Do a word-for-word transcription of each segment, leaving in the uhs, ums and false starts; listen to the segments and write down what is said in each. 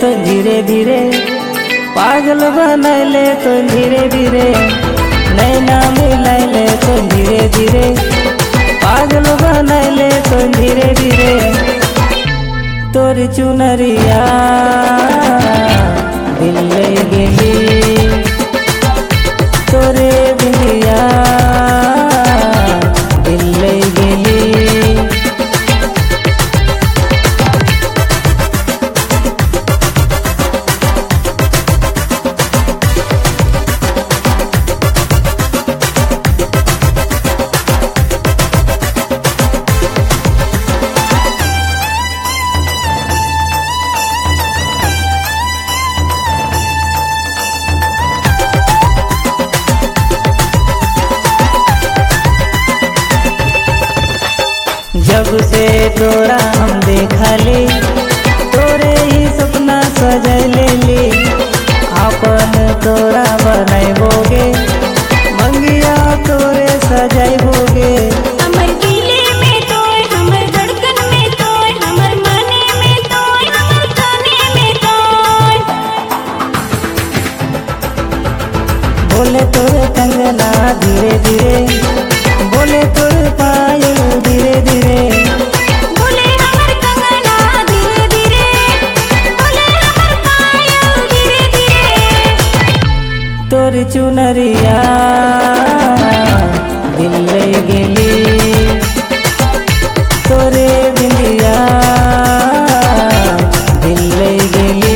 तो धीरे धीरे, पागल बनैले तो धीरे धीरे, नैना मिलैले तो धीरे धीरे, पागल बनैले तो धीरे धीरे। तोर चुनरिया दिल ले गेली, तोरे बिंदिया दिल ले गेली। जब से तोरा हम देखले, तोरे ही सपना सजैले ली, अपन तोरा बनैबोगे, मंगिया तोरे सजैबोगे। हमर दिले में तोय, हमर धड़कन में तोय, हमर मने में तोय, हमर तने में तोय। बोले तोरे कंगना धीरे धीरे, बोले तोरे पायल धीरे धीरे, बोले हमर कंगना धीरे धीरे, बोले हमर पायल धीरे धीरे। तोर चुनरिया दिल ले गेली, तोरे बिंदिया दिल ले गेली।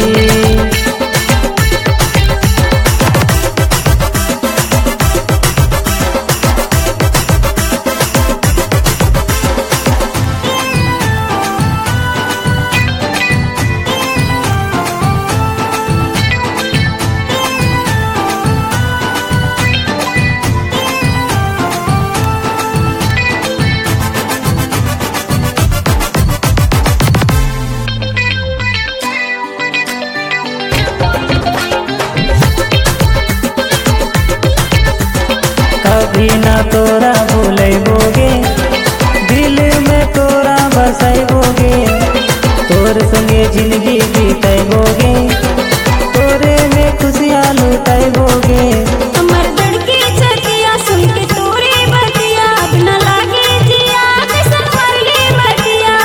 कभी ना तोरा भूलैबोगे, दिल में तोरा बसैबोगे, तोर संगे जिंदगी बीतैबोगे, तोरे में खुशियाँ लुटैबोगे। हमर धड़के छतिया सुन के तोरे बतिया, अब न लागे जिया कैसन मरले बतिया।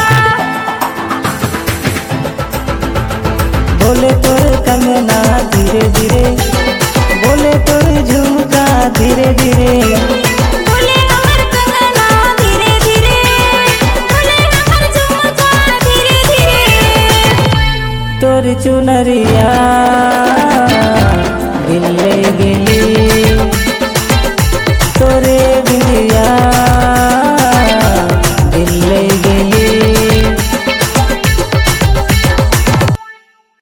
बोले तोर कंगना धीरे धीरे, बोले तोर झुमका धीरे धीरे, बोले हमर कंगना धीरे धीरे, बोले हमर झुमका धीरे धीरे। तोर चुनरिया